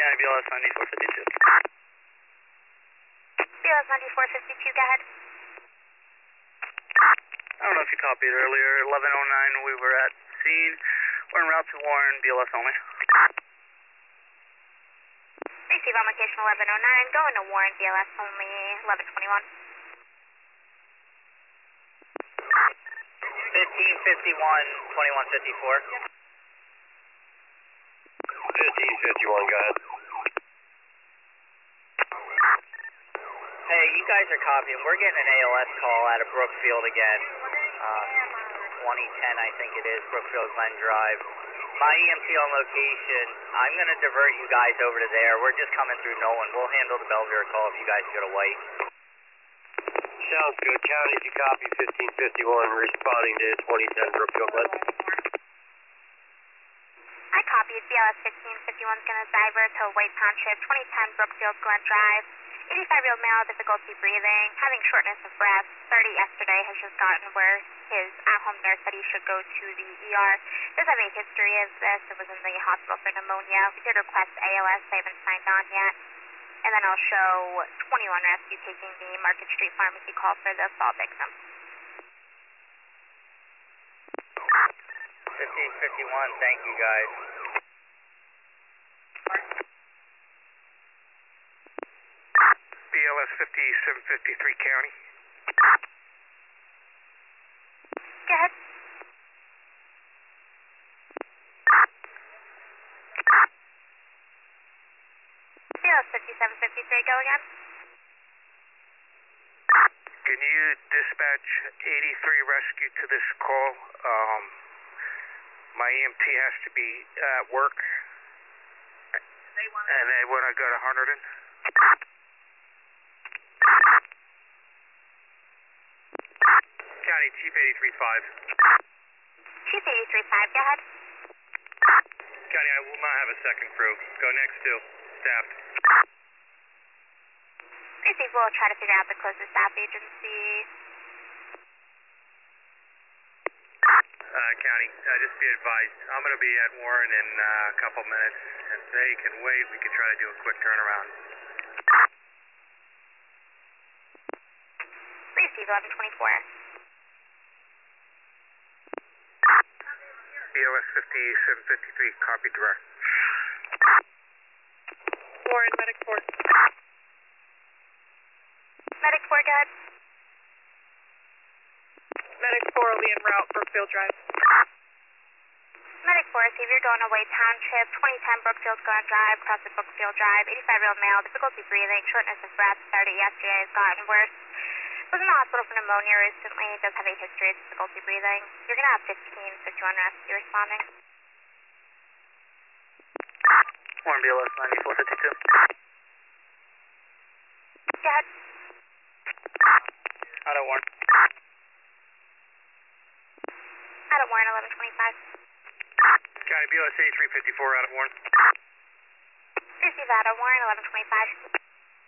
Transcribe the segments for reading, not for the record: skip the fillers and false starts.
County BLS 9452. BLS 9452, go ahead. I don't know if you copied earlier. 1109, we were at scene. We're en route to Warren, BLS only. Receive on location 1109, going to Warren, BLS only, 1121. 1551, 2154. 1551, go ahead. Hey, you guys are copying. We're getting an ALS call out of Brookfield again. 2010, I think it is, Brookfield Glen Drive. My EMT on location, I'm going to divert you guys over to there. We're just coming through Nolan. We'll handle the Belvedere call if you guys go to White. Sounds good. County, if you copy 1551, responding to 2010 Brookfield Glen. I copied. BLS 1551 is going to divert to White Township, 2010 Brookfield Glen Drive. 85-year-old male, difficulty breathing, having shortness of breath. Started yesterday, has just gotten worse. His at-home nurse said he should go to the ER. Does have a history of this. It was in the hospital for pneumonia. We did request ALS. They haven't signed on yet. And then I'll show 21 Rescue taking the Market Street Pharmacy call for the assault victim. 1551, thank you guys. BLS 5753 County. Go ahead. BLS 5753, go again. Can you dispatch 83 rescue to this call? My EMT has to be at work, and they want to go to Hunterdon. County Chief 835. Chief 835, go ahead. County, I will not have a second crew. Go next to staff. Receive, we'll try to figure out the closest staff agency. County, just be advised, I'm going to be at Warren in a couple minutes. If they can wait, we can try to do a quick turnaround. Receive 1124. BLS 5753, copy direct. Warren, Medic 4. Medic 4, go ahead. Medic 4 will be en route for Brookfield Drive. Medic 4, see if you're going to White Township, 2010 Brookfield Glen Drive, cross the Brookfield Drive, 85-year-old male, difficulty breathing, shortness of breath, started yesterday, has gotten worse. Was in the hospital for pneumonia recently, does have a history of difficulty breathing. You're going to have 1551 rescue responding. Warren BLS 9452. Go ahead. Out of Warren. Out of Warren, 1125. County BLS 8354 out of Warren. Receive out of Warren, 1125.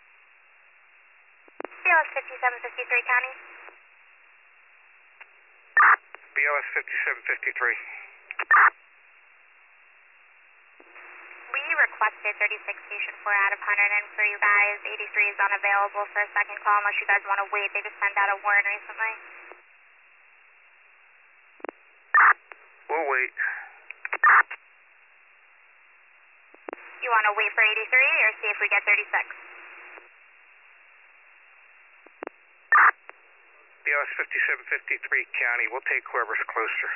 BLS 5753, County. BLS 5753. We requested 36 Station 4 out of Hunterdon for you guys. 83 is unavailable for a second call unless you guys want to wait. They just sent out a Warren recently. We'll wait. You want to wait for 83 or see if we get 36? BLS 5753 County, we'll take whoever's closer.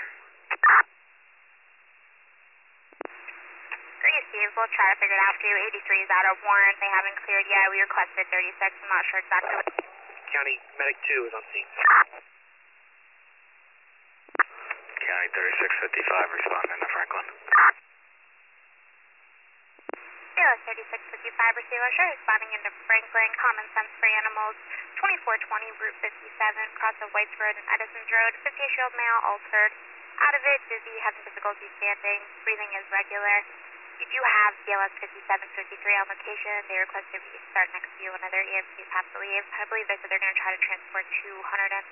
Receive, we'll try to figure it out for you. 83 is out of Warren. They haven't cleared yet. We requested 36. I'm not sure exactly what. County Medic 2 is on scene. County 3655 responding to Franklin. BLS 3655 receive, I'm sure responding into Franklin. Common sense for animals. 2420 Route 57, cross of Whites Road and Edison's Road. 58-year-old male, altered. Out of it, dizzy, having difficulty standing. Breathing is regular. You do have BLS 5753 on location. They requested we start next to you. One of their EMTs have to leave. I believe they said they're going to try to transport to Hunterdon.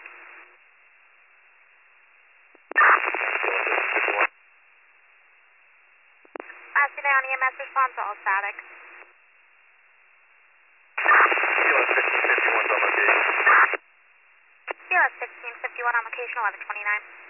Last down EMS response, all static. location 1129.